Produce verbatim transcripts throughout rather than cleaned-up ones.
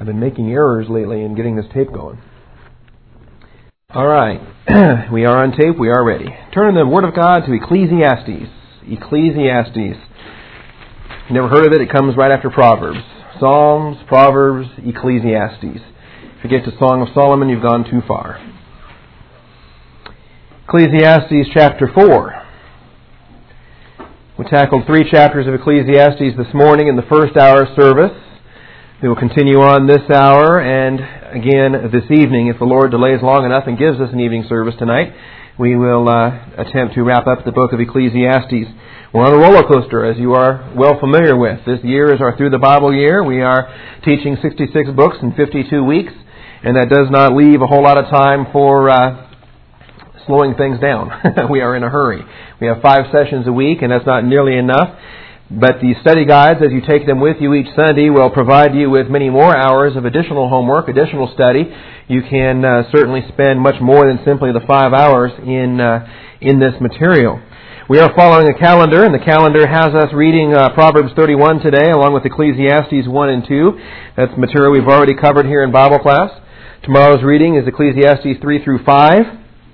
I've been making errors lately in getting this tape going. All right. We are on tape. We are ready. Turn the Word of God to Ecclesiastes. Ecclesiastes. You never heard of it? It comes right after Proverbs. Psalms, Proverbs, Ecclesiastes. If you get to Song of Solomon, you've gone too far. Ecclesiastes chapter four. We tackled three chapters of Ecclesiastes this morning in the first hour service. We will continue on this hour and again this evening. If the Lord delays long enough and gives us an evening service tonight, we will uh, attempt to wrap up the book of Ecclesiastes. We're on a roller coaster, as you are well familiar with. This year is our Through the Bible year. We are teaching sixty-six books in fifty-two weeks, and that does not leave a whole lot of time for uh, slowing things down. We are in a hurry. We have five sessions a week, and that's not nearly enough. But the study guides, as you take them with you each Sunday, will provide you with many more hours of additional homework, additional study. You can uh, certainly spend much more than simply the five hours in uh, in this material. We are following a calendar, and the calendar has us reading uh, Proverbs thirty-one today, along with Ecclesiastes one and two. That's material we've already covered here in Bible class. Tomorrow's reading is Ecclesiastes three through five,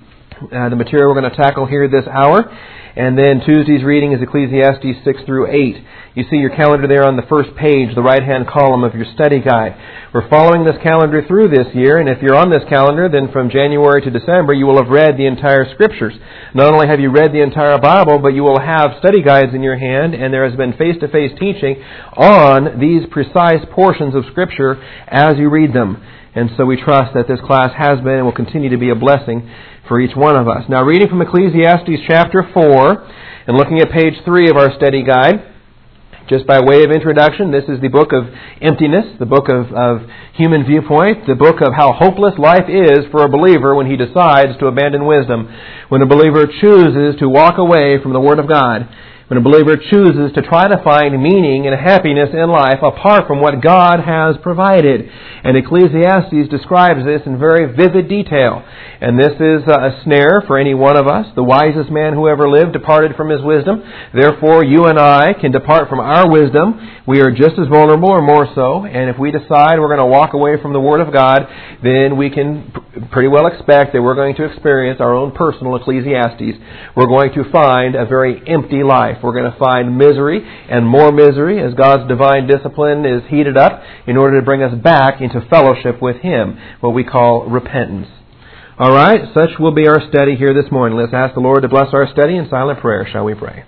uh, the material we're going to tackle here this hour. And then Tuesday's reading is Ecclesiastes six through eight. You see your calendar there on the first page, the right-hand column of your study guide. We're following this calendar through this year, and if you're on this calendar, then from January to December, you will have read the entire Scriptures. Not only have you read the entire Bible, but you will have study guides in your hand, and there has been face-to-face teaching on these precise portions of Scripture as you read them. And so we trust that this class has been and will continue to be a blessing for each one of us. Now, reading from Ecclesiastes chapter four, and looking at page three of our study guide, just by way of introduction, this is the book of emptiness, the book of, of human viewpoint, the book of how hopeless life is for a believer when he decides to abandon wisdom, when a believer chooses to walk away from the Word of God, when a believer chooses to try to find meaning and happiness in life apart from what God has provided. And Ecclesiastes describes this in very vivid detail. And this is a snare for any one of us. The wisest man who ever lived departed from his wisdom. Therefore, you and I can depart from our wisdom. We are just as vulnerable or more so. And if we decide we're going to walk away from the Word of God, then we can pretty well expect that we're going to experience our own personal Ecclesiastes. We're going to find a very empty life. We're going to find misery and more misery as God's divine discipline is heated up in order to bring us back into fellowship with Him, what we call repentance. All right, such will be our study here this morning. Let's ask the Lord to bless our study in silent prayer. Shall we pray?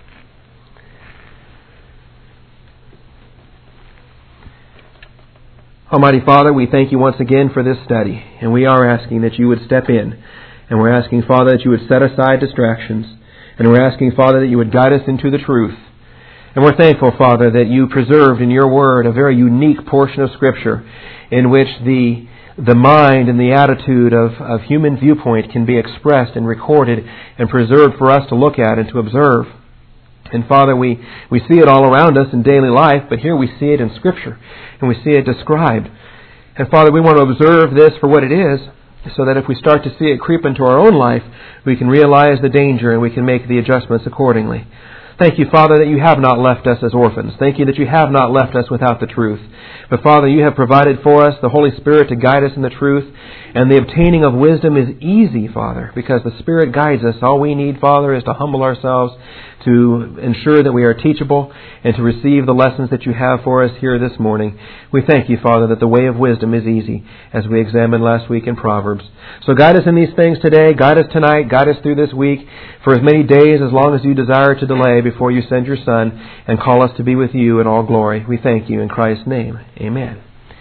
Almighty Father, we thank you once again for this study, and we are asking that you would step in, and we're asking, Father, that you would set aside distractions, and we're asking, Father, that you would guide us into the truth. And we're thankful, Father, that you preserved in your word a very unique portion of Scripture in which the the mind and the attitude of, of human viewpoint can be expressed and recorded and preserved for us to look at and to observe. And Father, we, we see it all around us in daily life, but here we see it in Scripture, and we see it described. And Father, we want to observe this for what it is, so that if we start to see it creep into our own life, we can realize the danger and we can make the adjustments accordingly. Thank you, Father, that you have not left us as orphans. Thank you that you have not left us without the truth. But Father, you have provided for us the Holy Spirit to guide us in the truth. And the obtaining of wisdom is easy, Father, because the Spirit guides us. All we need, Father, is to humble ourselves, to ensure that we are teachable, and to receive the lessons that you have for us here this morning. We thank you, Father, that the way of wisdom is easy, as we examined last week in Proverbs. So guide us in these things today, guide us tonight, guide us through this week, for as many days as long as you desire to delay before you send your Son and call us to be with you in all glory. We thank you in Christ's name. Amen.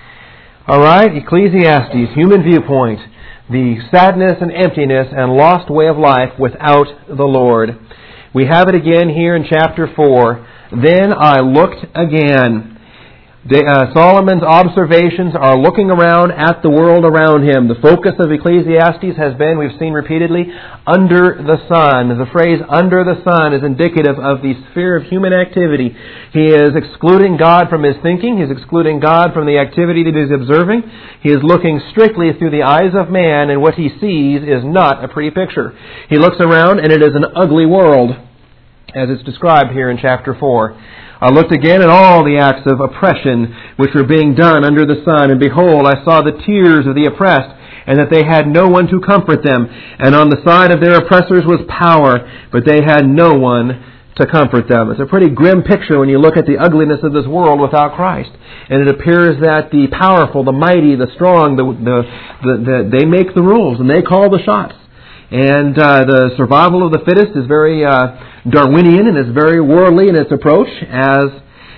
All right, Ecclesiastes, human viewpoint, the sadness and emptiness and lost way of life without the Lord. We have it again here in chapter four. Then I looked again. The, uh, Solomon's observations are looking around at the world around him. The focus of Ecclesiastes has been, we've seen repeatedly, under the sun. The phrase under the sun is indicative of the sphere of human activity. He is excluding God from his thinking. He is excluding God from the activity that he is observing. He is looking strictly through the eyes of man, and what he sees is not a pretty picture. He looks around, and it is an ugly world, as it's described here in chapter four. I looked again at all the acts of oppression which were being done under the sun, and behold, I saw the tears of the oppressed, and that they had no one to comfort them. And on the side of their oppressors was power, but they had no one to comfort them. It's a pretty grim picture when you look at the ugliness of this world without Christ. And it appears that the powerful, the mighty, the strong, the, the, the, the they make the rules and they call the shots. And uh, the survival of the fittest is very uh, Darwinian, and it's very worldly in its approach, as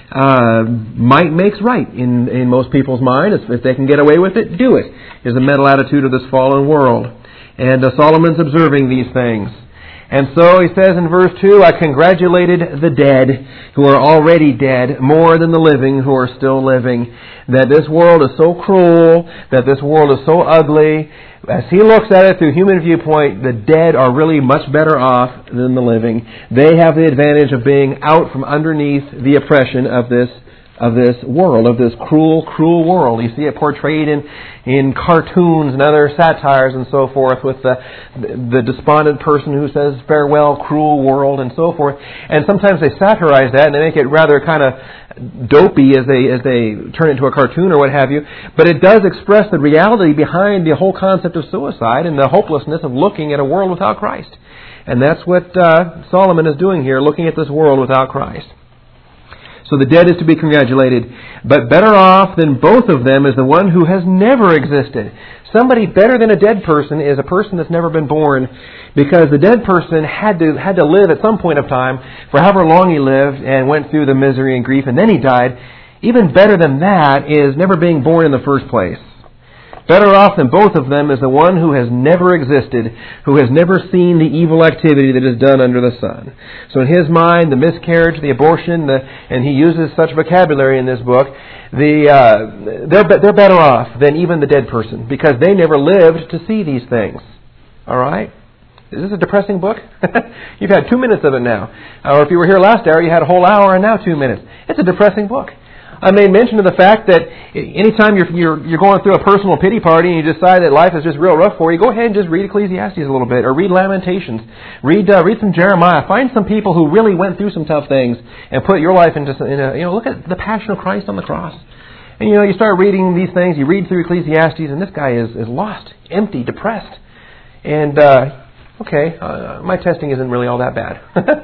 uh, might makes right in, in most people's mind. If they can get away with it, do it, is the mental attitude of this fallen world. And uh, Solomon's observing these things. And so he says in verse two, I congratulated the dead who are already dead more than the living who are still living. That this world is so cruel, that this world is so ugly. As he looks at it through human viewpoint, the dead are really much better off than the living. They have the advantage of being out from underneath the oppression of this of this world, of this cruel, cruel world. You see it portrayed in, in cartoons and other satires and so forth, with the, the despondent person who says, farewell, cruel world, and so forth. And sometimes they satirize that and they make it rather kind of dopey as they as they turn it into a cartoon or what have you. But it does express the reality behind the whole concept of suicide and the hopelessness of looking at a world without Christ. And that's what uh, Solomon is doing here, looking at this world without Christ. So the dead is to be congratulated. But better off than both of them is the one who has never existed. Somebody better than a dead person is a person that's never been born, because the dead person had to had to live at some point of time for however long he lived and went through the misery and grief, and then he died. Even better than that is never being born in the first place. Better off than both of them is the one who has never existed, who has never seen the evil activity that is done under the sun. So in his mind, the miscarriage, the abortion, the, and he uses such vocabulary in this book, the, uh, they're, they're better off than even the dead person, because they never lived to see these things. All right? Is this a depressing book? You've had two minutes of it now. Or if you were here last hour, you had a whole hour and now two minutes. It's a depressing book. I made mention of the fact that anytime you're, you're you're going through a personal pity party and you decide that life is just real rough for you, go ahead and just read Ecclesiastes a little bit, or read Lamentations, read uh, read some Jeremiah. Find some people who really went through some tough things and put your life into in a, you know look at the passion of Christ on the cross. And you know you start reading these things, you read through Ecclesiastes, and this guy is is lost, empty, depressed, and. Uh, Okay, uh, my testing isn't really all that bad.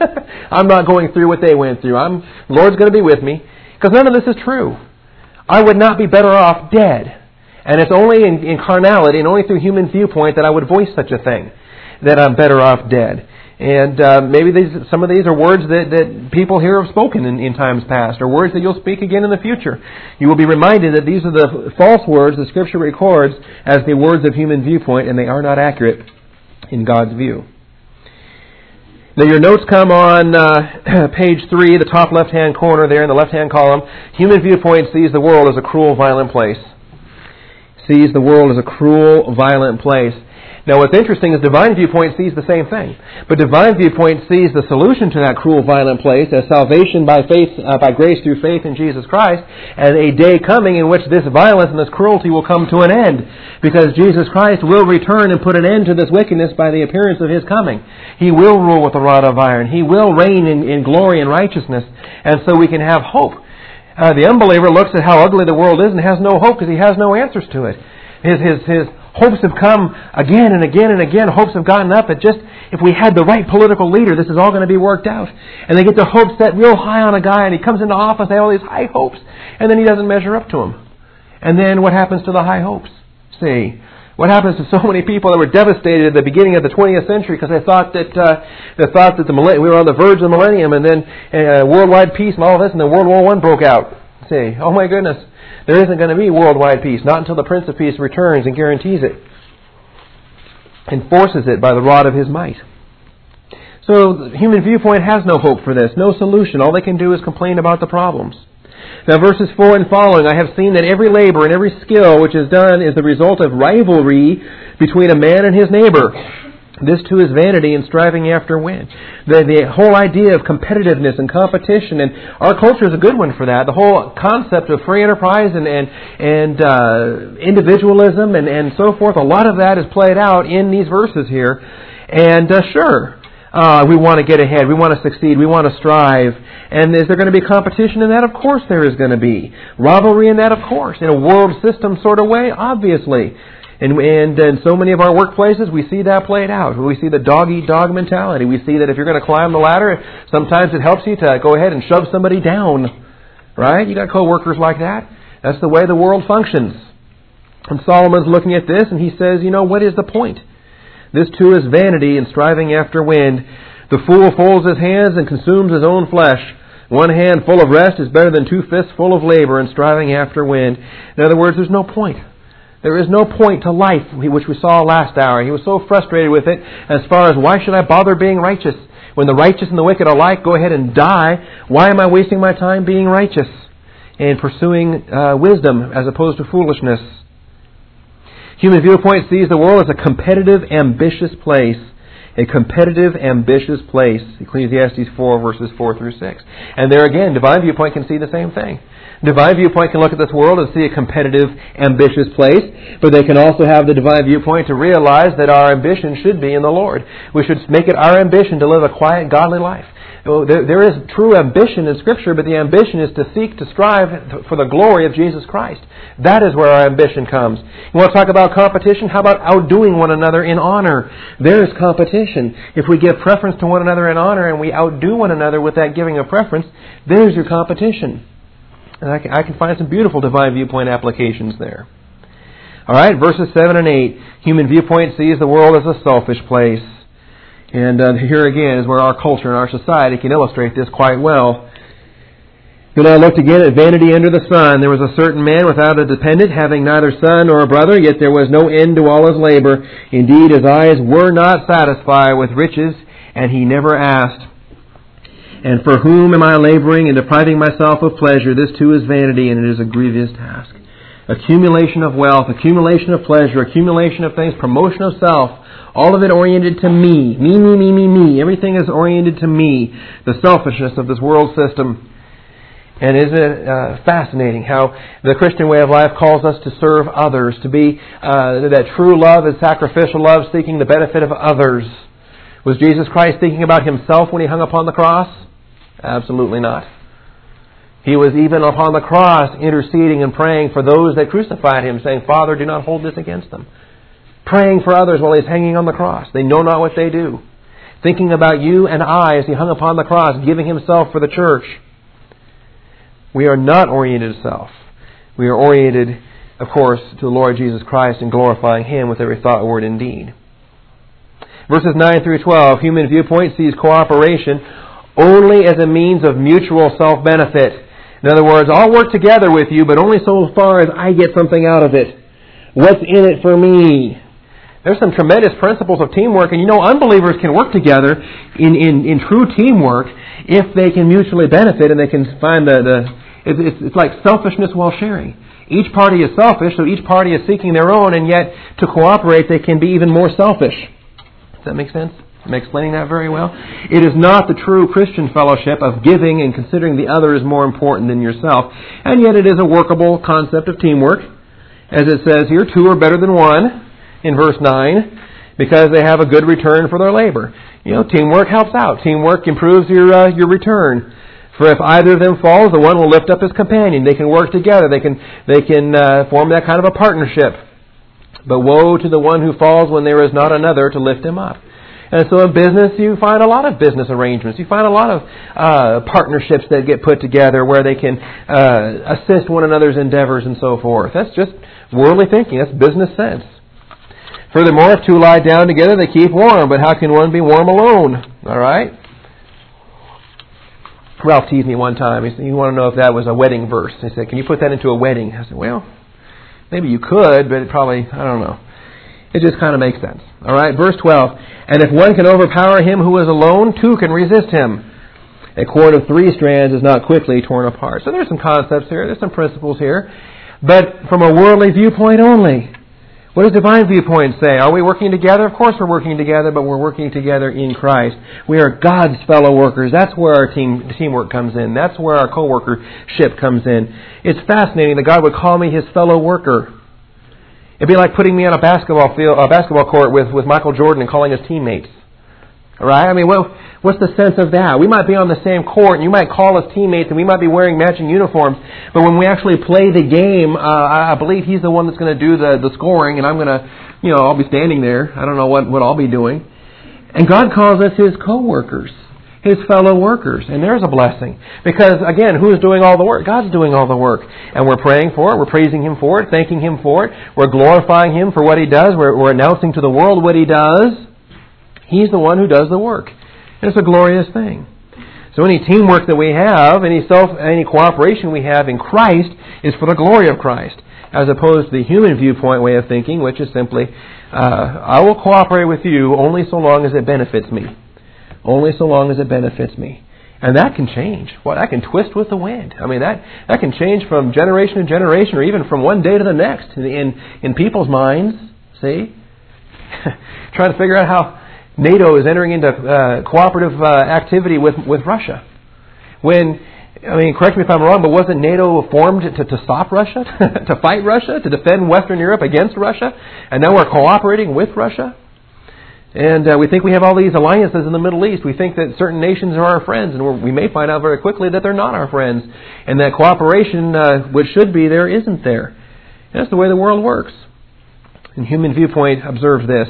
I'm not going through what they went through. I'm the Lord's going to be with me. Because none of this is true. I would not be better off dead. And it's only in, in carnality and only through human viewpoint that I would voice such a thing, that I'm better off dead. And uh, maybe these, some of these are words that, that people here have spoken in, in times past, or words that you'll speak again in the future. You will be reminded that these are the false words the Scripture records as the words of human viewpoint, and they are not accurate in God's view. Now your notes come on uh, page three, the top left-hand corner there in the left-hand column. Human viewpoint sees the world as a cruel, violent place. Sees the world as a cruel, violent place. Now what's interesting is divine viewpoint sees the same thing. But divine viewpoint sees the solution to that cruel, violent place as salvation by faith, uh, by grace through faith in Jesus Christ, and a day coming in which this violence and this cruelty will come to an end, because Jesus Christ will return and put an end to this wickedness by the appearance of His coming. He will rule with a rod of iron. He will reign in, in glory and righteousness, and so we can have hope. Uh, the unbeliever looks at how ugly the world is and has no hope because he has no answers to it. His his his hopes have come again and again and again. Hopes have gotten up that just if we had the right political leader, this is all going to be worked out. And they get their hopes set real high on a guy, and he comes into office, they have all these high hopes, and then he doesn't measure up to them. And then what happens to the high hopes? See, what happens to so many people that were devastated at the beginning of the twentieth century because they thought that uh, they thought that the we were on the verge of the millennium, and then uh, worldwide peace and all this, and then World War One broke out. See, oh my goodness. There isn't going to be worldwide peace, not until the Prince of Peace returns and guarantees it, enforces it by the rod of His might. So the human viewpoint has no hope for this, no solution. All they can do is complain about the problems. Now verses four and following, I have seen that every labor and every skill which is done is the result of rivalry between a man and his neighbor. This too is vanity and striving after wind. The, the whole idea of competitiveness and competition, and our culture is a good one for that. The whole concept of free enterprise and and, and uh, individualism and, and so forth, a lot of that is played out in these verses here. And uh, sure, Uh, we want to get ahead. We want to succeed. We want to strive. And is there going to be competition in that? Of course there is going to be. Rivalry in that? Of course. In a world system sort of way? Obviously. And, and in so many of our workplaces, we see that played out. We see the dog-eat-dog mentality. We see that if you're going to climb the ladder, sometimes it helps you to go ahead and shove somebody down. Right? You got co-workers like that. That's the way the world functions. And Solomon's looking at this and he says, you know, what is the point? This too is vanity and striving after wind. The fool folds his hands and consumes his own flesh. One hand full of rest is better than two fists full of labor and striving after wind. In other words, there's no point. There is no point to life, which we saw last hour. He was so frustrated with it as far as, why should I bother being righteous? When the righteous and the wicked alike go ahead and die, why am I wasting my time being righteous and pursuing uh, wisdom as opposed to foolishness? Human viewpoint sees the world as a competitive, ambitious place. A competitive, ambitious place. Ecclesiastes four, verses four through six. And there again, divine viewpoint can see the same thing. Divine viewpoint can look at this world and see a competitive, ambitious place, but they can also have the divine viewpoint to realize that our ambition should be in the Lord. We should make it our ambition to live a quiet, godly life. There is true ambition in Scripture, but the ambition is to seek, to strive for the glory of Jesus Christ. That is where our ambition comes. You want to talk about competition? How about outdoing one another in honor? There is competition. If we give preference to one another in honor and we outdo one another with that giving of preference, there's your competition. And I can, I can find some beautiful divine viewpoint applications there. All right, verses seven and eight. Human viewpoint sees the world as a selfish place. And uh, here again is where our culture and our society can illustrate this quite well. Then I looked again at vanity under the sun. There was a certain man without a dependent, having neither son nor brother, yet there was no end to all his labor. Indeed, his eyes were not satisfied with riches, and he never asked. And for whom am I laboring and depriving myself of pleasure? This too is vanity, and it is a grievous task. Accumulation of wealth, accumulation of pleasure, accumulation of things, promotion of self, all of it oriented to me. Me, me, me, me, me. Everything is oriented to me. The selfishness of this world system. And isn't it uh, fascinating how the Christian way of life calls us to serve others, to be uh, that true love is sacrificial love, seeking the benefit of others. Was Jesus Christ thinking about himself when he hung upon the cross? Absolutely not. He was even upon the cross interceding and praying for those that crucified him, saying, Father, do not hold this against them. Praying for others while he's hanging on the cross. They know not what they do. Thinking about you and I as he hung upon the cross, giving himself for the church. We are not oriented to self. We are oriented, of course, to the Lord Jesus Christ and glorifying him with every thought, word, and deed. Verses nine through twelve, human viewpoint sees cooperation only as a means of mutual self-benefit. In other words, I'll work together with you, but only so far as I get something out of it. What's in it for me? There's some tremendous principles of teamwork, and you know, unbelievers can work together in, in, in true teamwork if they can mutually benefit and they can find the... the it's, it's like selfishness while sharing. Each party is selfish, so each party is seeking their own, and yet to cooperate they can be even more selfish. Does that make sense? Am I explaining that very well? It is not the true Christian fellowship of giving and considering the other is more important than yourself. And yet it is a workable concept of teamwork. As it says here, two are better than one in verse nine because they have a good return for their labor. You know, teamwork helps out. Teamwork improves your uh, your return. For if either of them falls, the one will lift up his companion. They can work together. They can they can uh, form that kind of a partnership. But woe to the one who falls when there is not another to lift him up. And so in business, you find a lot of business arrangements. You find a lot of uh, partnerships that get put together where they can uh, assist one another's endeavors and so forth. That's just worldly thinking. That's business sense. Furthermore, if two lie down together, they keep warm. But how can one be warm alone? All right? Ralph teased me one time. He said, you want to know if that was a wedding verse. He said, can you put that into a wedding? I said, well, maybe you could, but it probably, I don't know. It just kind of makes sense. All right, verse twelve. And if one can overpower him who is alone, two can resist him. A cord of three strands is not quickly torn apart. So there's some concepts here. There's some principles here. But from a worldly viewpoint only. What does divine viewpoint say? Are we working together? Of course we're working together, but we're working together in Christ. We are God's fellow workers. That's where our team teamwork comes in. That's where our co-workership comes in. It's fascinating that God would call me His fellow worker. It'd be like putting me on a basketball field, a basketball court with, with Michael Jordan and calling us teammates. Right? I mean, well, what's the sense of that? We might be on the same court, and you might call us teammates, and we might be wearing matching uniforms, but when we actually play the game, uh, I believe he's the one that's going to do the, the scoring, and I'm going to, you know, I'll be standing there. I don't know what, what I'll be doing. And God calls us His co-workers, His fellow workers, and there's a blessing. Because, again, who's doing all the work? God's doing all the work. And we're praying for it, we're praising Him for it, thanking Him for it, we're glorifying Him for what He does, we're, we're announcing to the world what He does. He's the one who does the work. And it's a glorious thing. So any teamwork that we have, any self, any cooperation we have in Christ is for the glory of Christ, as opposed to the human viewpoint way of thinking, which is simply, uh, I will cooperate with you only so long as it benefits me. Only so long as it benefits me. And that can change. Well, that can twist with the wind. I mean, that, that can change from generation to generation, or even from one day to the next in, in people's minds. See? Trying to figure out how NATO is entering into uh, cooperative uh, activity with with Russia. When, I mean, correct me if I'm wrong, but wasn't NATO formed to, to stop Russia, to fight Russia, to defend Western Europe against Russia? And now we're cooperating with Russia? And uh, we think we have all these alliances in the Middle East. We think that certain nations are our friends, and we're, we may find out very quickly that they're not our friends. And that cooperation, uh, which should be there, isn't there. And that's the way the world works. And human viewpoint observes this.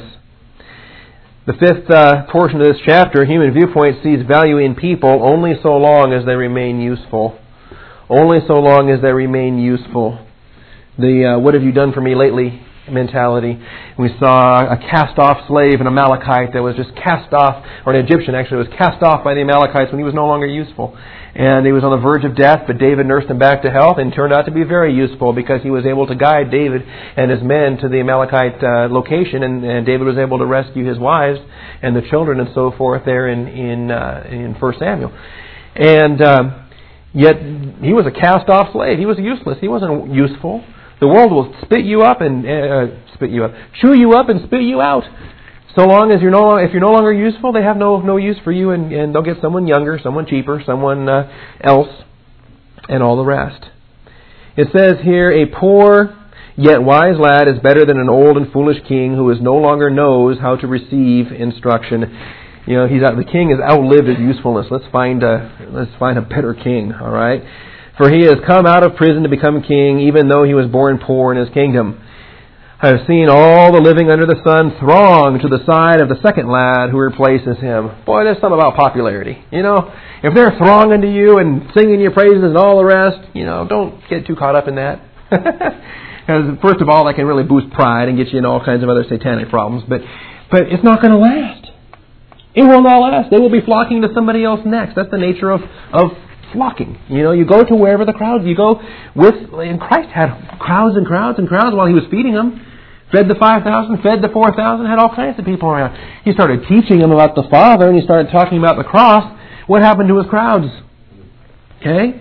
The fifth uh, portion of this chapter, human viewpoint sees value in people only so long as they remain useful. Only so long as they remain useful. The uh, what have you done for me lately mentality. We saw a cast-off slave, an Amalekite, that was just cast off, or an Egyptian actually, was cast off by the Amalekites when he was no longer useful. And he was on the verge of death, but David nursed him back to health and turned out to be very useful because he was able to guide David and his men to the Amalekite uh, location, and, and David was able to rescue his wives and the children and so forth there in in, uh, in First Samuel. And um, yet he was a cast-off slave. He was useless. He wasn't useful. The world will spit you up and uh, spit you up, chew you up and spit you out. So long as you're no, if you're no longer useful, they have no no use for you, and, and they'll get someone younger, someone cheaper, someone uh, else, and all the rest. It says here, a poor yet wise lad is better than an old and foolish king who is no longer knows how to receive instruction. You know, he's out, the king has outlived his usefulness. Let's find a let's find a better king. All right, for he has come out of prison to become king, even though he was born poor in his kingdom. I have seen all the living under the sun throng to the side of the second lad who replaces him. Boy, there's something about popularity. You know, if they're thronging to you and singing your praises and all the rest, you know, don't get too caught up in that. Because first of all, that can really boost pride and get you in all kinds of other satanic problems. But, but it's not going to last. It will not last. They will be flocking to somebody else next. That's the nature of of flocking. You know, you go to wherever the crowds. You go with. And Christ had crowds and crowds and crowds while he was feeding them. Fed the five thousand, fed the four thousand, had all kinds of people around. He started teaching them about the Father, and he started talking about the cross. What happened to his crowds? Okay?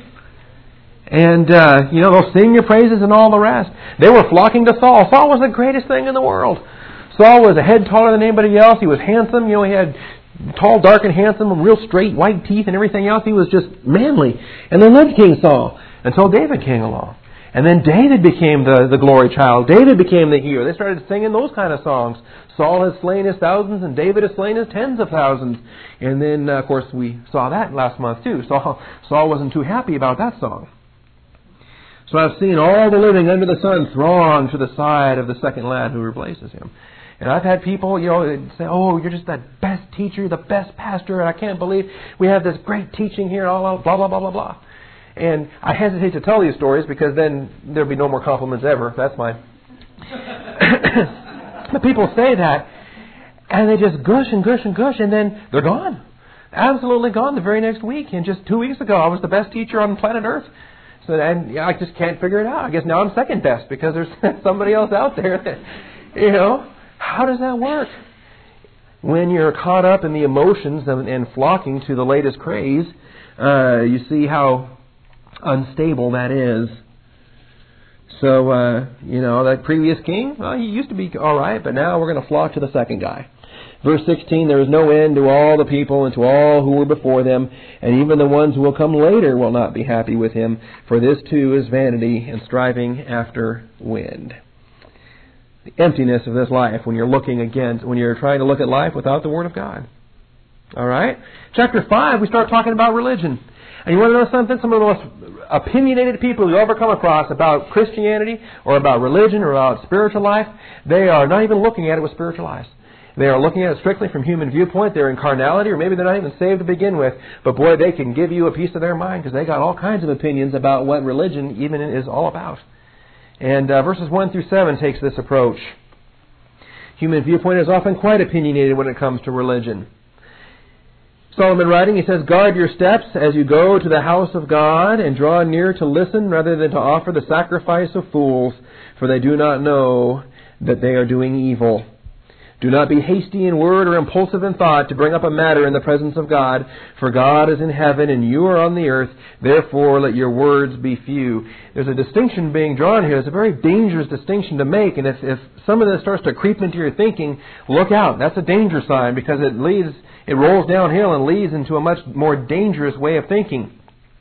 And, uh, you know, they'll sing your praises and all the rest. They were flocking to Saul. Saul was the greatest thing in the world. Saul was a head taller than anybody else. He was handsome. You know, he had tall, dark, and handsome, real straight, white teeth and everything else. He was just manly. And they loved King Saul until David came along. And then David became the, the glory child. David became the hero. They started singing those kind of songs. Saul has slain his thousands and David has slain his tens of thousands. And then, uh, of course, we saw that last month too. Saul, Saul wasn't too happy about that song. So I've seen all the living under the sun throng to the side of the second lad who replaces him. And I've had people, you know, say, oh, you're just that best teacher, the best pastor, and I can't believe we have this great teaching here, all blah, blah, blah, blah, blah. And I hesitate to tell these stories because then there'll be no more compliments ever. That's fine. But people say that, and they just gush and gush and gush, and then they're gone. Absolutely gone the very next week. And just two weeks ago, I was the best teacher on planet Earth. So and I just can't figure it out. I guess now I'm second best because there's somebody else out there that, you know, how does that work? When you're caught up in the emotions and, and flocking to the latest craze, uh, you see how unstable that is. So, uh, you know, that previous king, well, he used to be all right, but now we're going to flock to the second guy. Verse sixteen, there is no end to all the people and to all who were before them, and even the ones who will come later will not be happy with him, for this too is vanity and striving after wind. The emptiness of this life when you're looking against, when you're trying to look at life without the Word of God. All right? Chapter five, we start talking about religion. And you want to know something? Some of the most opinionated people you ever come across about Christianity or about religion or about spiritual life, they are not even looking at it with spiritual eyes. They are looking at it strictly from human viewpoint. They're in carnality, or maybe they're not even saved to begin with. But boy, they can give you a piece of their mind because they got all kinds of opinions about what religion even is all about. And uh, verses one through seven takes this approach. Human viewpoint is often quite opinionated when it comes to religion. Solomon writing, he says, "Guard your steps as you go to the house of God, and draw near to listen rather than to offer the sacrifice of fools, for they do not know that they are doing evil. Do not be hasty in word or impulsive in thought to bring up a matter in the presence of God, for God is in heaven and you are on the earth. Therefore let your words be few." There's a distinction being drawn here. It's a very dangerous distinction to make, and if, if some of this starts to creep into your thinking, look out. That's a danger sign, because it leads, it rolls downhill and leads into a much more dangerous way of thinking.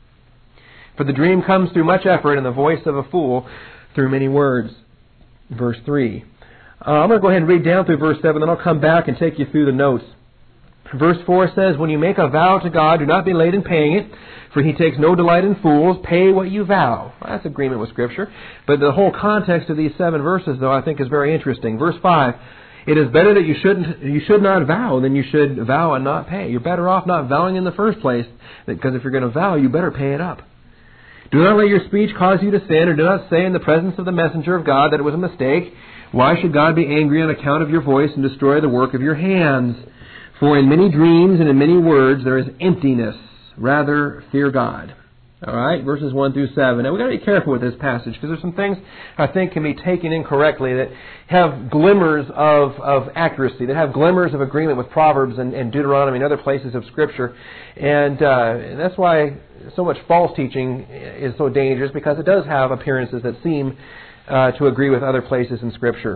"For the dream comes through much effort, and the voice of a fool through many words." Verse three. Uh, I'm going to go ahead and read down through verse seven, then I'll come back and take you through the notes. Verse four says, "When you make a vow to God, do not be late in paying it, for He takes no delight in fools. Pay what you vow." Well, that's agreement with Scripture. But the whole context of these seven verses, though, I think is very interesting. Verse five, "It is better that you shouldn't, you should not vow than you should vow and not pay." You're better off not vowing in the first place, because if you're going to vow, you better pay it up. "Do not let your speech cause you to sin, or do not say in the presence of the messenger of God that it was a mistake. Why should God be angry on account of your voice and destroy the work of your hands? For in many dreams and in many words there is emptiness. Rather, fear God." All right, verses one through seven. Now, we've got to be careful with this passage, because there's some things I think can be taken incorrectly that have glimmers of, of accuracy, that have glimmers of agreement with Proverbs and, and Deuteronomy and other places of Scripture. And uh, that's why so much false teaching is so dangerous, because it does have appearances that seem uh, to agree with other places in Scripture.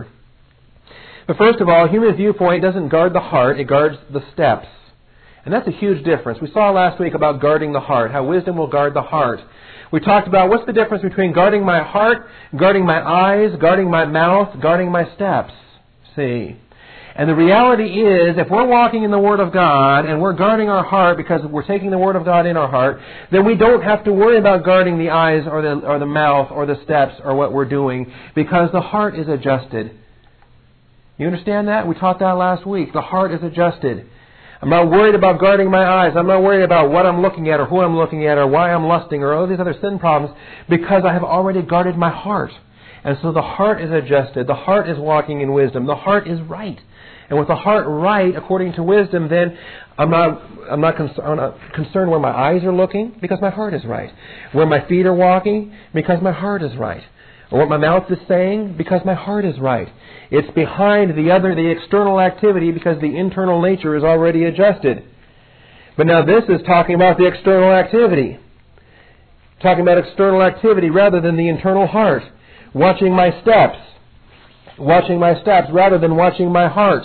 But first of all, human viewpoint doesn't guard the heart, it guards the steps. And that's a huge difference. We saw last week about guarding the heart, how wisdom will guard the heart. We talked about what's the difference between guarding my heart, guarding my eyes, guarding my mouth, guarding my steps. See? And the reality is, if we're walking in the Word of God and we're guarding our heart because we're taking the Word of God in our heart, then we don't have to worry about guarding the eyes or the, or the mouth or the steps or what we're doing, because the heart is adjusted. You understand that? We taught that last week. The heart is adjusted. I'm not worried about guarding my eyes. I'm not worried about what I'm looking at or who I'm looking at or why I'm lusting or all these other sin problems, because I have already guarded my heart. And so the heart is adjusted. The heart is walking in wisdom. The heart is right. And with the heart right, according to wisdom, then I'm not, I'm not, cons- I'm not concerned where my eyes are looking, because my heart is right. Where my feet are walking, because my heart is right. Or what my mouth is saying, because my heart is right. It's behind the other, the external activity, because the internal nature is already adjusted. But now this is talking about the external activity. Talking about external activity rather than the internal heart. Watching my steps. Watching my steps rather than watching my heart.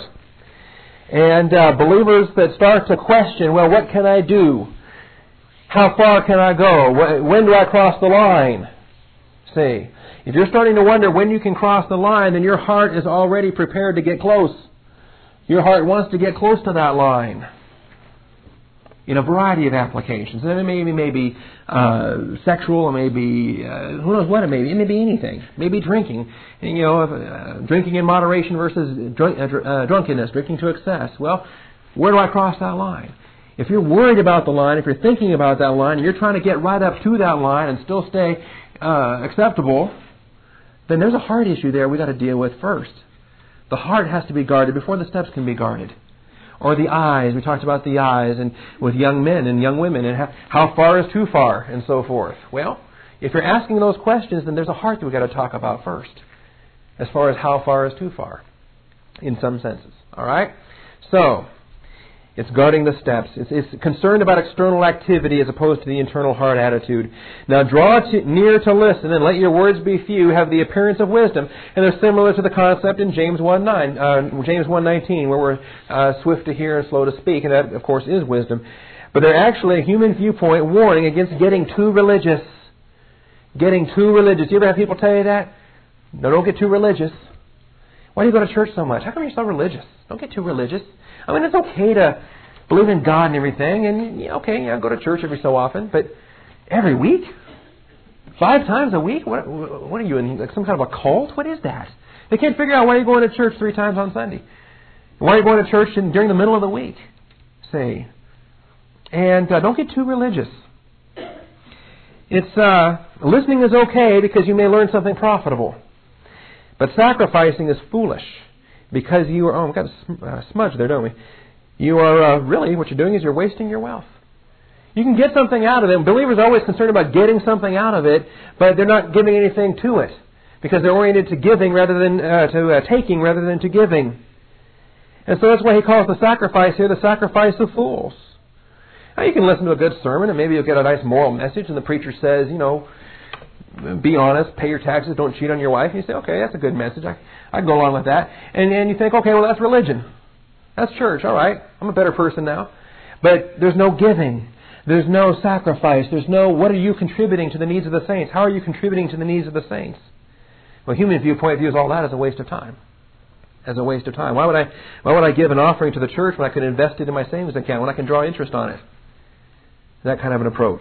And uh, believers that start to question, well, what can I do? How far can I go? When do I cross the line? See, if you're starting to wonder when you can cross the line, then your heart is already prepared to get close. Your heart wants to get close to that line in a variety of applications. And it may be maybe uh, sexual, it may be, uh, who knows what it may be. It may be anything. It may be drinking. And, you know, uh, drinking in moderation versus drunk, uh, uh, drunkenness, drinking to excess. Well, where do I cross that line? If you're worried about the line, if you're thinking about that line, and you're trying to get right up to that line and still stay uh, acceptable, then there's a heart issue there we've got to deal with first. The heart has to be guarded before the steps can be guarded. Or the eyes. We talked about the eyes and with young men and young women and how far is too far and so forth. Well, if you're asking those questions, then there's a heart that we've got to talk about first, as far as how far is too far, in some senses. All right? So, it's guarding the steps. It's, it's concerned about external activity as opposed to the internal heart attitude. Now draw to, near to listen, and let your words be few, have the appearance of wisdom. And they're similar to the concept in James one nine, uh, James one nineteen, where we're uh, swift to hear and slow to speak. And that, of course, is wisdom. But they're actually a human viewpoint warning against getting too religious. Getting too religious. You ever have people tell you that? No, don't get too religious. Why do you go to church so much? How come you're so religious? Don't get too religious. I mean, it's okay to believe in God and everything, and yeah, okay, yeah, go to church every so often, but every week? Five times a week? What, what are you in, like some kind of a cult? What is that? They can't figure out why you're going to church three times on Sunday. Why are you going to church in, during the middle of the week? Say. And uh, don't get too religious. It's uh, listening is okay because you may learn something profitable. But sacrificing is foolish because you are... Oh, we've got a uh, smudge there, don't we? You are uh, really, what you're doing is you're wasting your wealth. You can get something out of it. Believers are always concerned about getting something out of it, but they're not giving anything to it because they're oriented to giving rather than uh, to uh, taking rather than to giving. And so that's why he calls the sacrifice here the sacrifice of fools. Now you can listen to a good sermon and maybe you'll get a nice moral message and the preacher says, you know, be honest, pay your taxes, don't cheat on your wife. And you say, okay, that's a good message. I, I can go along with that. And, and you think, okay, well, that's religion. That's church. All right. I'm a better person now. But there's no giving. There's no sacrifice. There's no, what are you contributing to the needs of the saints? How are you contributing to the needs of the saints? Well, human viewpoint views all that as a waste of time. As a waste of time. Why would I why would I give an offering to the church when I could invest it in my savings account, when I can draw interest on it? That kind of an approach.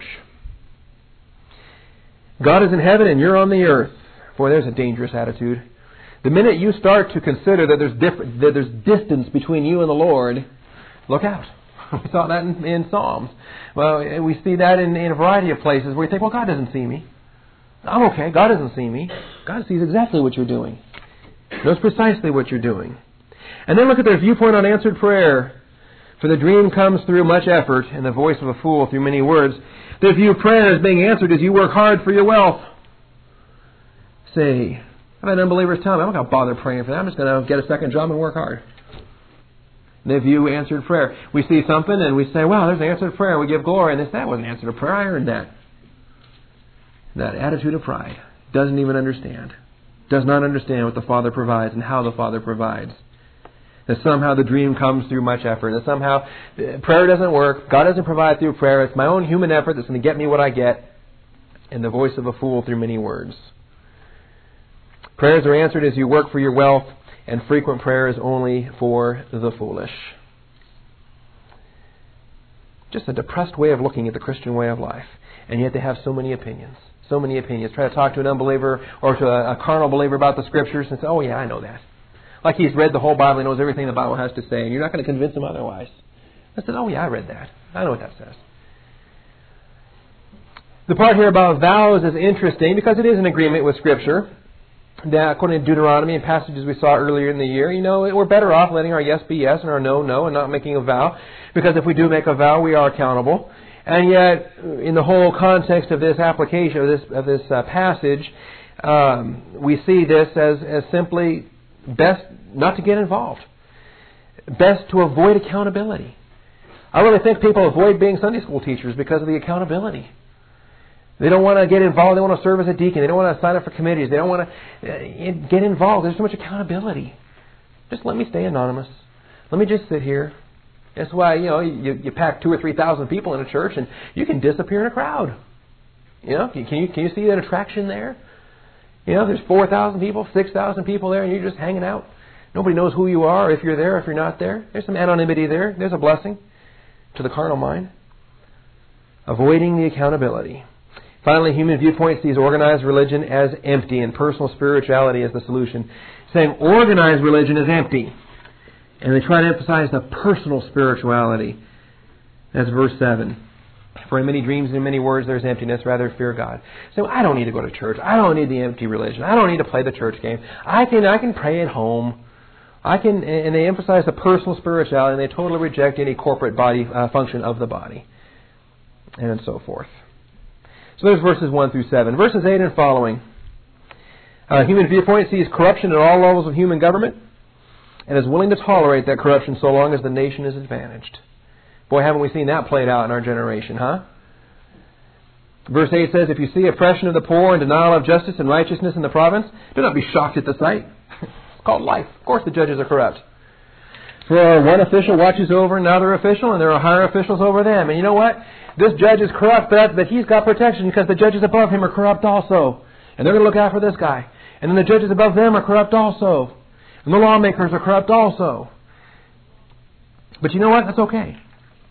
God is in heaven and you're on the earth. Boy, there's a dangerous attitude. The minute you start to consider that there's different, that there's distance between you and the Lord, look out. We saw that in, in Psalms. Well, we see that in, in a variety of places where you think, well, God doesn't see me. I'm okay. God doesn't see me. God sees exactly what you're doing. Knows precisely what you're doing. And then look at their viewpoint on answered prayer. For the dream comes through much effort, and the voice of a fool through many words. Their view of prayer as being answered as you work hard for your wealth. Say, I've had unbelievers tell me, I'm not going to bother praying for that. I'm just going to get a second job and work hard. They view answered prayer. We see something and we say, wow, there's an answered prayer. We give glory. And they say, that wasn't answered prayer. I earned that. That attitude of pride. Doesn't even understand. Does not understand what the Father provides and how the Father provides. That somehow the dream comes through much effort. That somehow prayer doesn't work. God doesn't provide through prayer. It's my own human effort that's going to get me what I get. And the voice of a fool through many words. Prayers are answered as you work for your wealth. And frequent prayer is only for the foolish. Just a depressed way of looking at the Christian way of life. And yet they have so many opinions. So many opinions. Try to talk to an unbeliever or to a, a carnal believer about the Scriptures and say, oh yeah, I know that. Like he's read the whole Bible and knows everything the Bible has to say. And you're not going to convince him otherwise. I said, oh yeah, I read that. I know what that says. The part here about vows is interesting because it is in agreement with Scripture. That, according to Deuteronomy and passages we saw earlier in the year, you know, we're better off letting our yes be yes and our no, no, and not making a vow. Because if we do make a vow, we are accountable. And yet, in the whole context of this application, of this, of this uh, passage, um, we see this as, as simply best not to get involved. Best to avoid accountability. I really think people avoid being Sunday school teachers because of the accountability. They don't want to get involved. They want to serve as a deacon. They don't want to sign up for committees. They don't want to get involved. There's so much accountability. Just let me stay anonymous. Let me just sit here. That's why, you know, you, you pack two or three thousand people in a church and you can disappear in a crowd. You know, can you can you see that attraction there? You know, there's four thousand people, six thousand people there, and you're just hanging out. Nobody knows who you are, if you're there, if you're not there. There's some anonymity there. There's a blessing to the carnal mind. Avoiding the accountability. Finally, human viewpoint sees organized religion as empty and personal spirituality as the solution. Saying organized religion is empty. And they try to emphasize the personal spirituality. That's verse seven. For in many dreams and in many words there is emptiness, rather fear God. So I don't need to go to church. I don't need the empty religion. I don't need to play the church game. I can I can pray at home. I can, and they emphasize the personal spirituality, and they totally reject any corporate body uh, function of the body, and so forth. So there's verses one through seven. Verses eight and following. Uh, human viewpoint sees corruption at all levels of human government and is willing to tolerate that corruption so long as the nation is advantaged. Boy, haven't we seen that played out in our generation, huh? Verse eight says, if you see oppression of the poor and denial of justice and righteousness in the province, do not be shocked at the sight. It's called life. Of course the judges are corrupt. For one official watches over another official, and there are higher officials over them. And you know what? This judge is corrupt, but, but he's got protection because the judges above him are corrupt also. And they're going to look out for this guy. And then the judges above them are corrupt also. And the lawmakers are corrupt also. But you know what? That's okay.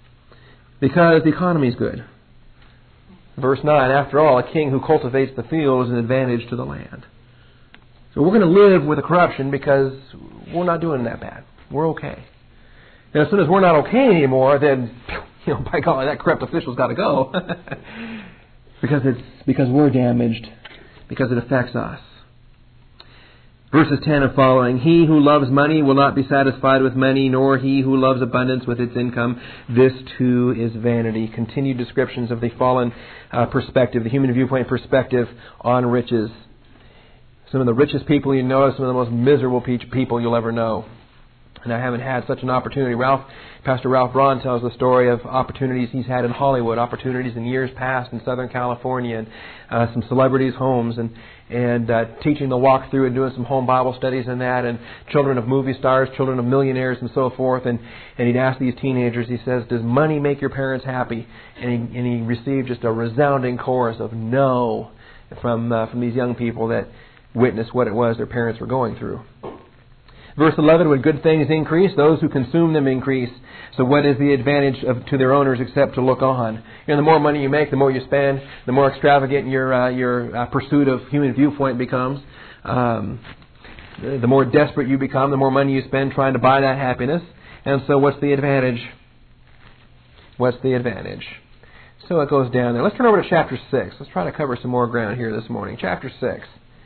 Because the economy is good. Verse nine, after all, a king who cultivates the field is an advantage to the land. So we're going to live with the corruption because we're not doing that bad. We're okay. And as soon as we're not okay anymore, then, you know, by golly, that corrupt official's got to go. because it's because we're damaged, because it affects us. Verses ten and following, he who loves money will not be satisfied with money, nor he who loves abundance with its income. This too is vanity. Continued descriptions of the fallen uh, perspective, the human viewpoint perspective on riches. Some of the richest people you know, some of the most miserable people you'll ever know. And I haven't had such an opportunity. Ralph, Pastor Ralph Braun tells the story of opportunities he's had in Hollywood, opportunities in years past in Southern California, and uh, some celebrities' homes, and and uh, teaching the walk through and doing some home Bible studies and that, and children of movie stars, children of millionaires, and so forth. And and he'd ask these teenagers, he says, "Does money make your parents happy?" And he and he received just a resounding chorus of no from uh, from these young people that witnessed what it was their parents were going through. Verse eleven, when good things increase, those who consume them increase. So what is the advantage of, to their owners except to look on? You know, the more money you make, the more you spend, the more extravagant your uh, your uh, pursuit of human viewpoint becomes. Um, the more desperate you become, the more money you spend trying to buy that happiness. And so what's the advantage? What's the advantage? So it goes down there. Let's turn over to chapter six. Let's try to cover some more ground here this morning. Chapter six.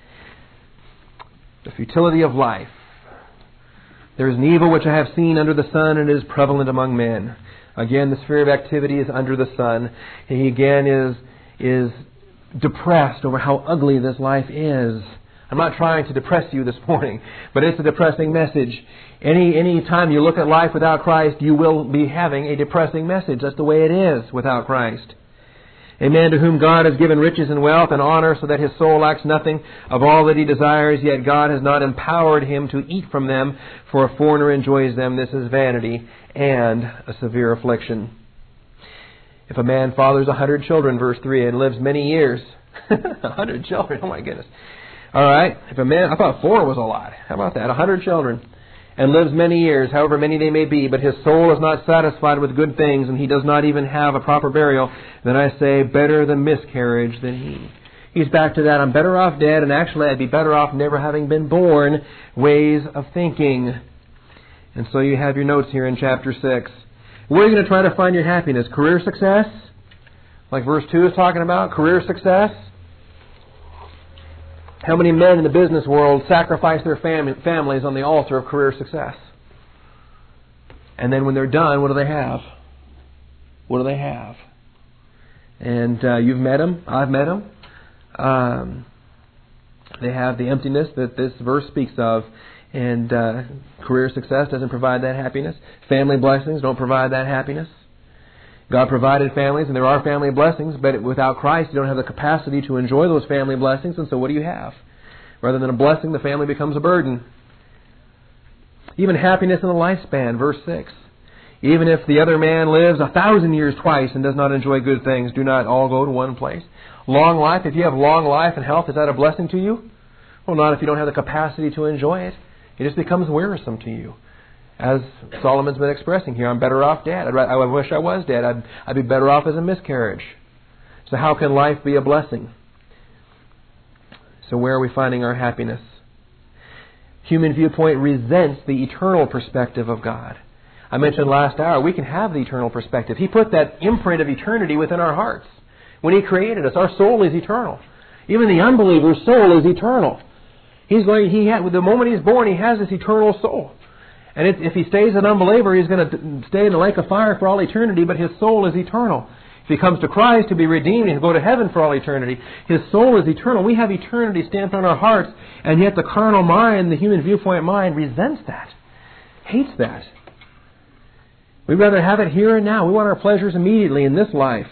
The futility of life. There is an evil which I have seen under the sun, and it is prevalent among men. Again, the sphere of activity is under the sun. He again is is depressed over how ugly this life is. I'm not trying to depress you this morning, but it's a depressing message. Any any time you look at life without Christ, you will be having a depressing message. That's the way it is without Christ. A man to whom God has given riches and wealth and honor so that his soul lacks nothing of all that he desires, yet God has not empowered him to eat from them, for a foreigner enjoys them. This is vanity and a severe affliction. If a man fathers a hundred children, verse three, and lives many years, a hundred children, oh my goodness. All right, if a man, I thought four was a lot. How about that? A hundred children. And lives many years, however many they may be, but his soul is not satisfied with good things, and he does not even have a proper burial, then I say, better the miscarriage than he. He's back to that, I'm better off dead, and actually I'd be better off never having been born, ways of thinking. And so you have your notes here in chapter six. Where are you going to try to find your happiness? Career success? Like verse two is talking about, career success? How many men in the business world sacrifice their fam- families on the altar of career success? And then when they're done, what do they have? What do they have? And uh, you've met them. I've met them. Um, they have the emptiness that this verse speaks of. And uh, career success doesn't provide that happiness. Family blessings don't provide that happiness. God provided families, and there are family blessings, but without Christ, you don't have the capacity to enjoy those family blessings, and so what do you have? Rather than a blessing, the family becomes a burden. Even happiness in the lifespan, verse six. Even if the other man lives a thousand years twice and does not enjoy good things, do not all go to one place. Long life, if you have long life and health, is that a blessing to you? Well, not if you don't have the capacity to enjoy it. It just becomes wearisome to you. As Solomon's been expressing here, I'm better off dead. I'd, I wish I was dead. I'd, I'd be better off as a miscarriage. So how can life be a blessing? So where are we finding our happiness? Human viewpoint resents the eternal perspective of God. I mentioned last hour, we can have the eternal perspective. He put that imprint of eternity within our hearts. When He created us, our soul is eternal. Even the unbeliever's soul is eternal. He's going. He had, the moment he's born, he has this eternal soul. And if he stays an unbeliever, he's going to stay in the lake of fire for all eternity, but his soul is eternal. If he comes to Christ to be redeemed, he'll go to heaven for all eternity. His soul is eternal. We have eternity stamped on our hearts, and yet the carnal mind, the human viewpoint mind, resents that, hates that. We'd rather have it here and now. We want our pleasures immediately in this life.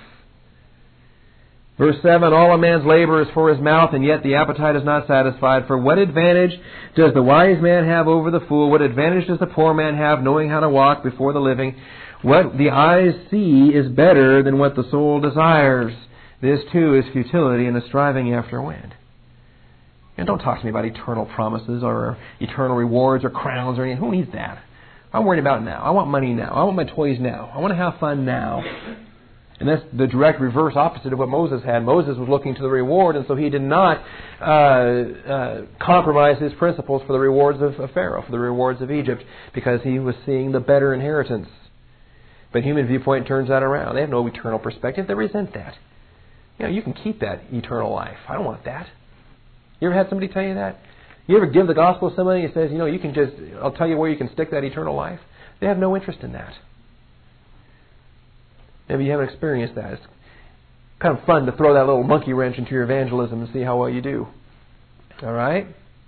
Verse seven, all a man's labor is for his mouth, and yet the appetite is not satisfied. For what advantage does the wise man have over the fool? What advantage does the poor man have, knowing how to walk before the living? What the eyes see is better than what the soul desires. This too is futility and a striving after wind. And don't talk to me about eternal promises or eternal rewards or crowns or anything. Who needs that? I'm worried about now. I want money now. I want my toys now. I want to have fun now. And that's the direct reverse opposite of what Moses had. Moses was looking to the reward, and so he did not uh, uh, compromise his principles for the rewards of, of Pharaoh, for the rewards of Egypt, because he was seeing the better inheritance. But human viewpoint turns that around. They have no eternal perspective. They resent that. You know, you can keep that eternal life. I don't want that. You ever had somebody tell you that? You ever give the gospel to somebody who says, you know, you can just, I'll tell you where you can stick that eternal life? They have no interest in that. Maybe you haven't experienced that. It's kind of fun to throw that little monkey wrench into your evangelism and see how well you do. All right?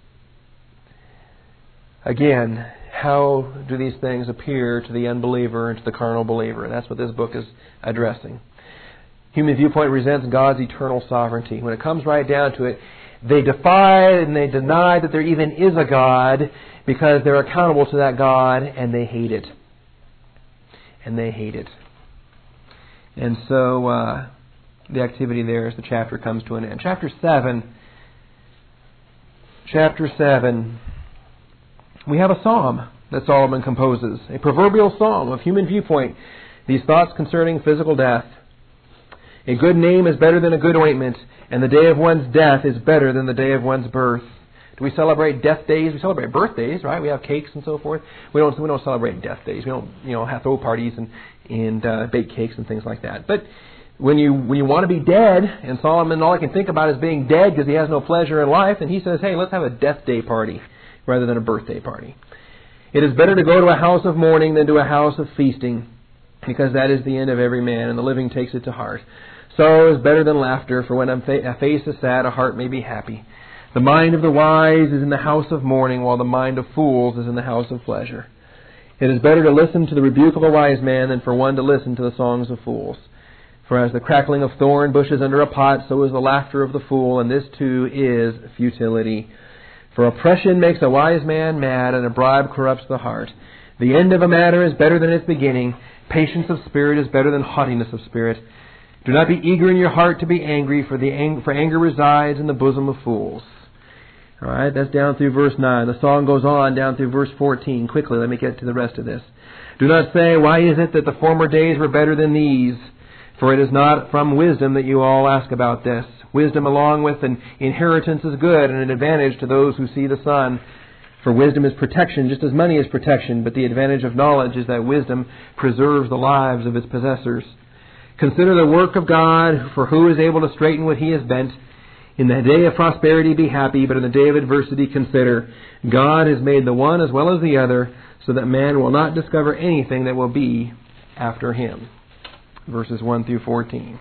Again, how do these things appear to the unbeliever and to the carnal believer? And that's what this book is addressing. Human viewpoint resents God's eternal sovereignty. When it comes right down to it, they defy and they deny that there even is a God because they're accountable to that God, and they hate it. And they hate it. And so uh, the activity there as the chapter comes to an end. Chapter seven. Chapter seven. We have a psalm that Solomon composes. A proverbial psalm of human viewpoint. These thoughts concerning physical death. A good name is better than a good ointment, and the day of one's death is better than the day of one's birth. Do we celebrate death days? We celebrate birthdays, right? We have cakes and so forth. We don't. We don't celebrate death days. We don't, you know, have throw parties and and uh, bake cakes and things like that. But when you when you want to be dead, and Solomon, all I can think about is being dead because he has no pleasure in life, and he says, hey, let's have a death day party rather than a birthday party. It is better to go to a house of mourning than to a house of feasting, because that is the end of every man, and the living takes it to heart. Sorrow is better than laughter, for when a face is sad, a heart may be happy. The mind of the wise is in the house of mourning, while the mind of fools is in the house of pleasure. It is better to listen to the rebuke of a wise man than for one to listen to the songs of fools. For as the crackling of thorn bushes under a pot, so is the laughter of the fool, and this too is futility. For oppression makes a wise man mad, and a bribe corrupts the heart. The end of a matter is better than its beginning. Patience of spirit is better than haughtiness of spirit. Do not be eager in your heart to be angry, for the ang- for anger resides in the bosom of fools. All right, that's down through verse nine. The song goes on down through verse fourteen. Quickly, let me get to the rest of this. Do not say, why is it that the former days were better than these? For it is not from wisdom that you all ask about this. Wisdom along with an inheritance is good and an advantage to those who see the sun. For wisdom is protection, just as money is protection, but the advantage of knowledge is that wisdom preserves the lives of its possessors. Consider the work of God, for who is able to straighten what he has bent? In the day of prosperity be happy, but in the day of adversity consider. God has made the one as well as the other, so that man will not discover anything that will be after him. Verses one through fourteen.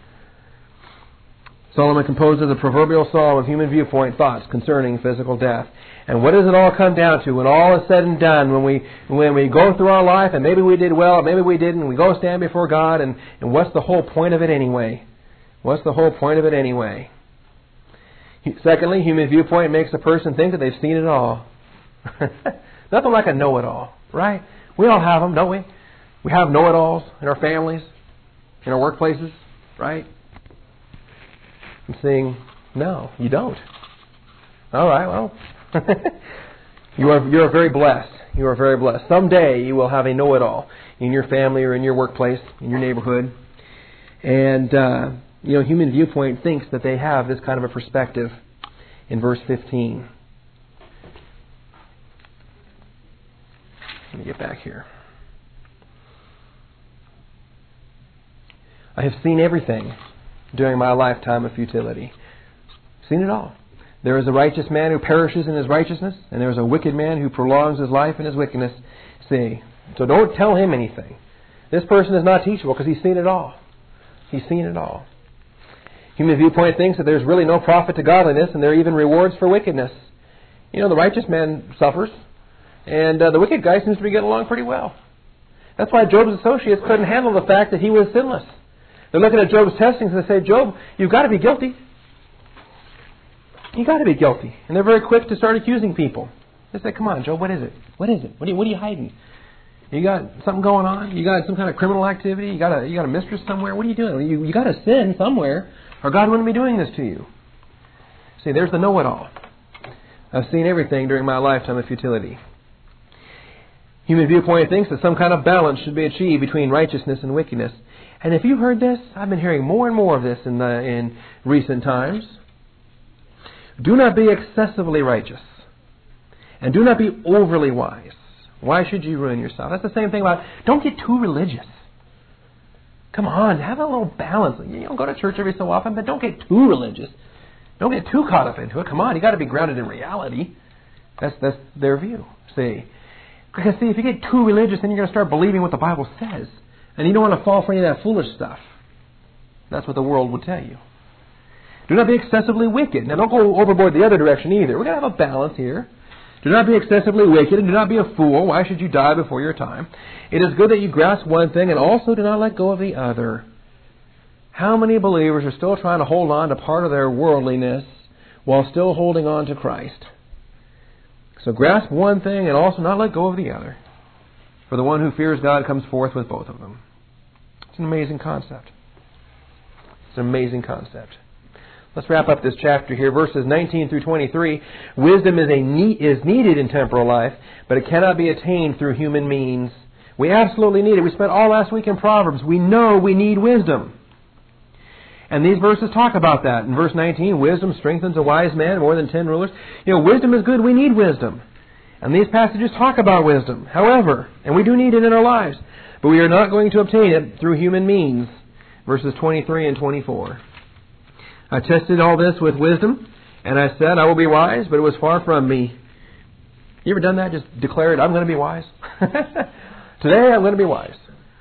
Solomon composes a proverbial psalm of human viewpoint thoughts concerning physical death. And what does it all come down to when all is said and done? When we when we go through our life and maybe we did well, maybe we didn't, we go stand before God, and, and what's the whole point of it anyway? What's the whole point of it anyway? Secondly, human viewpoint makes a person think that they've seen it all. Nothing like a know-it-all, right? We all have them, don't we? We have know-it-alls in our families, in our workplaces, right? I'm saying, no, you don't. All right, well, you are you are very blessed. You are very blessed. Someday you will have a know-it-all in your family or in your workplace, in your neighborhood. And, uh, you know, human viewpoint thinks that they have this kind of a perspective in verse fifteen. Let me get back here. I have seen everything during my lifetime of futility. Seen it all. There is a righteous man who perishes in his righteousness, and there is a wicked man who prolongs his life in his wickedness. See, so don't tell him anything. This person is not teachable because he's seen it all. He's seen it all. Human viewpoint thinks that there's really no profit to godliness, and there are even rewards for wickedness. You know, the righteous man suffers, and uh, the wicked guy seems to be getting along pretty well. That's why Job's associates couldn't handle the fact that he was sinless. They're looking at Job's testings and they say, Job, you've got to be guilty. You've got to be guilty. And they're very quick to start accusing people. They say, come on, Job, what is it? What is it? What are you, what are you hiding? You got something going on? You got some kind of criminal activity? You got a you got a mistress somewhere? What are you doing? You, you got to sin somewhere, or God wouldn't be doing this to you. See, there's the know-it-all. I've seen everything during my lifetime of futility. Human viewpoint thinks that some kind of balance should be achieved between righteousness and wickedness. And if you've heard this, I've been hearing more and more of this in, the, in recent times. Do not be excessively righteous. And do not be overly wise. Why should you ruin yourself? That's the same thing about, don't get too religious. Come on, have a little balance. You know, go to church every so often, but don't get too religious. Don't get too caught up into it. Come on, you got to be grounded in reality. That's that's their view. See, because see, if you get too religious, then you're going to start believing what the Bible says, and you don't want to fall for any of that foolish stuff. That's what the world would tell you. Do not be excessively wicked. Now, don't go overboard the other direction either. We're going to have a balance here. Do not be excessively wicked, and do not be a fool. Why should you die before your time? It is good that you grasp one thing, and also do not let go of the other. How many believers are still trying to hold on to part of their worldliness while still holding on to Christ? So grasp one thing and also not let go of the other. For the one who fears God comes forth with both of them. It's an amazing concept. It's an amazing concept. Let's wrap up this chapter here. Verses nineteen through twenty-three. Wisdom is, a need, is needed in temporal life, but it cannot be attained through human means. We absolutely need it. We spent all last week in Proverbs. We know we need wisdom. And these verses talk about that. In verse nineteen, wisdom strengthens a wise man more than ten rulers. You know, wisdom is good. We need wisdom. And these passages talk about wisdom. However, and we do need it in our lives, but we are not going to obtain it through human means. Verses twenty-three and twenty-four. I tested all this with wisdom, and I said, I will be wise, but it was far from me. You ever done that? Just declared, I'm going to be wise. Today I'm going to be wise.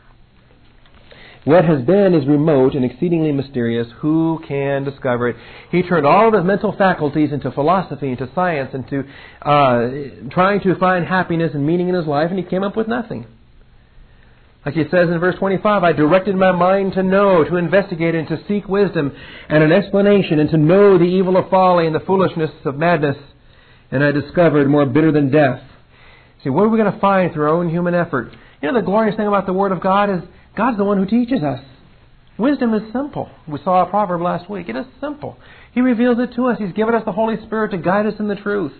What has been is remote and exceedingly mysterious. Who can discover it? He turned all of his mental faculties into philosophy, into science, into uh, trying to find happiness and meaning in his life, and he came up with nothing. Like he says in verse twenty-five, I directed my mind to know, to investigate, and to seek wisdom and an explanation, and to know the evil of folly and the foolishness of madness. And I discovered more bitter than death. See, what are we going to find through our own human effort? You know, the glorious thing about the Word of God is God's the one who teaches us. Wisdom is simple. We saw a proverb last week. It is simple. He reveals it to us. He's given us the Holy Spirit to guide us in the truth.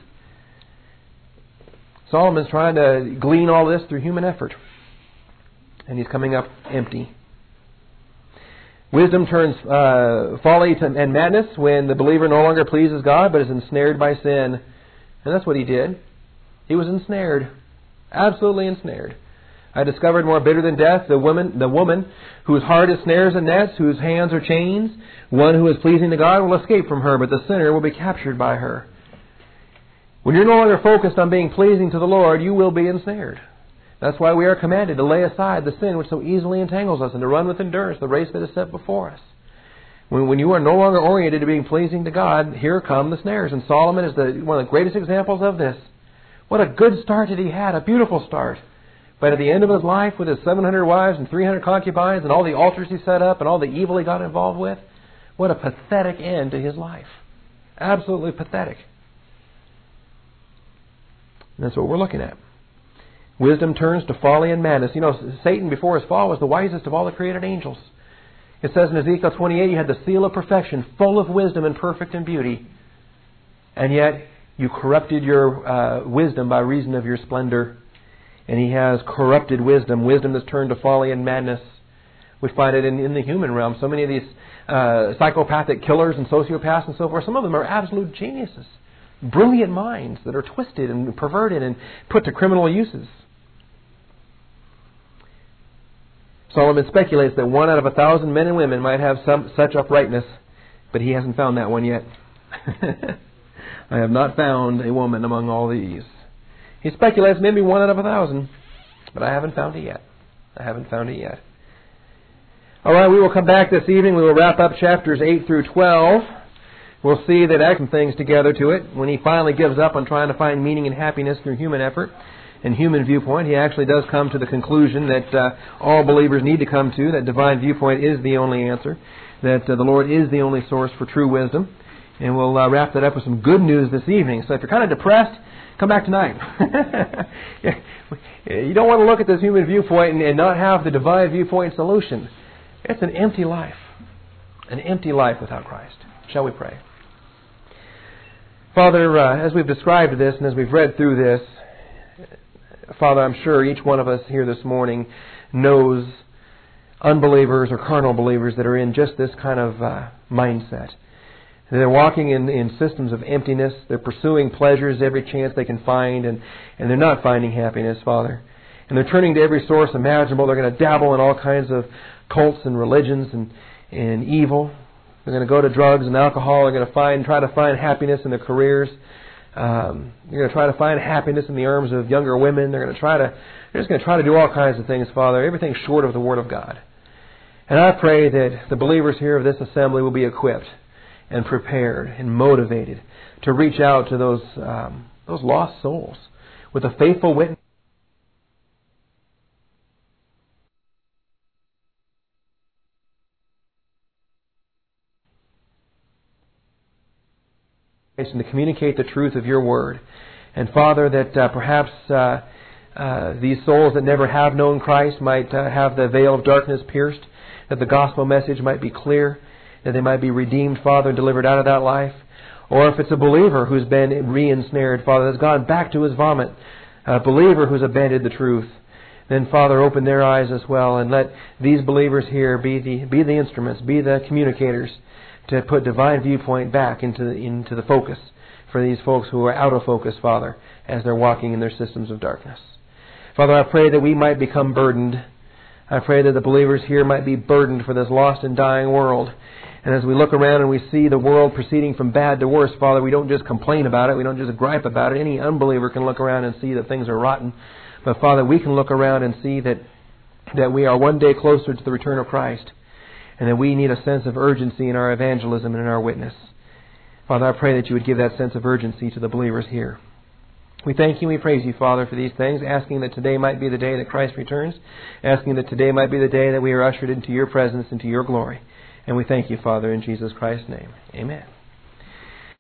Solomon's trying to glean all this through human effort. And he's coming up empty. Wisdom turns uh, folly to, and madness when the believer no longer pleases God but is ensnared by sin. And that's what he did. He was ensnared. Absolutely ensnared. I discovered more bitter than death, the woman, the woman whose heart is snares and nets, whose hands are chains. One who is pleasing to God will escape from her, but the sinner will be captured by her. When you're no longer focused on being pleasing to the Lord, you will be ensnared. That's why we are commanded to lay aside the sin which so easily entangles us and to run with endurance the race that is set before us. When, when you are no longer oriented to being pleasing to God, here come the snares. And Solomon is the, one of the greatest examples of this. What a good start that he had, a beautiful start. But at the end of his life, with his seven hundred wives and three hundred concubines and all the altars he set up and all the evil he got involved with, what a pathetic end to his life. Absolutely pathetic. And that's what we're looking at. Wisdom turns to folly and madness. You know, Satan before his fall was the wisest of all the created angels. It says in Ezekiel twenty-eight, you had the seal of perfection, full of wisdom and perfect in beauty. And yet, you corrupted your uh, wisdom by reason of your splendor. And he has corrupted wisdom. Wisdom has turned to folly and madness. We find it in, in the human realm. So many of these uh, psychopathic killers and sociopaths and so forth, some of them are absolute geniuses. Brilliant minds that are twisted and perverted and put to criminal uses. Solomon speculates that one out of a thousand men and women might have some such uprightness, but he hasn't found that one yet. I have not found a woman among all these. He speculates maybe one out of a thousand, but I haven't found it yet. I haven't found it yet. All right, we will come back this evening. We will wrap up chapters eight through twelve. We'll see that add some things together to it. When he finally gives up on trying to find meaning and happiness through human effort and human viewpoint, he actually does come to the conclusion that uh, all believers need to come to, that divine viewpoint is the only answer, that uh, the Lord is the only source for true wisdom. And we'll uh, wrap that up with some good news this evening. So if you're kind of depressed, come back tonight. You don't want to look at this human viewpoint and, and not have the divine viewpoint solution. It's an empty life. An empty life without Christ. Shall we pray? Father, uh, as we've described this and as we've read through this, Father, I'm sure each one of us here this morning knows unbelievers or carnal believers that are in just this kind of uh, mindset. They're walking in, in systems of emptiness. They're pursuing pleasures every chance they can find, and, and they're not finding happiness, Father. And they're turning to every source imaginable. They're going to dabble in all kinds of cults and religions and, and evil. They're going to go to drugs and alcohol. They're going to find, try to find happiness in their careers. Um, they're going to try to find happiness in the arms of younger women. They're going to try to, they're just going to try to do all kinds of things, Father. Everything short of the Word of God. And I pray that the believers here of this assembly will be equipped and prepared and motivated to reach out to those um, those lost souls with a faithful witness. And to communicate the truth of your word. And Father, that uh, perhaps uh, uh, these souls that never have known Christ might uh, have the veil of darkness pierced, that the gospel message might be clear, that they might be redeemed, Father, and delivered out of that life. Or if it's a believer who's been re-ensnared, Father, has gone back to his vomit, a believer who's abandoned the truth, then, Father, open their eyes as well, and let these believers here be the be the instruments, be the communicators to put divine viewpoint back into the, into the focus for these folks who are out of focus, Father, as they're walking in their systems of darkness. Father, I pray that we might become burdened. I pray that the believers here might be burdened for this lost and dying world. And as we look around and we see the world proceeding from bad to worse, Father, we don't just complain about it. We don't just gripe about it. Any unbeliever can look around and see that things are rotten. But, Father, we can look around and see that, that we are one day closer to the return of Christ, and that we need a sense of urgency in our evangelism and in our witness. Father, I pray that you would give that sense of urgency to the believers here. We thank you and we praise you, Father, for these things, asking that today might be the day that Christ returns, asking that today might be the day that we are ushered into your presence, into your glory. And we thank you, Father, in Jesus Christ's name. Amen.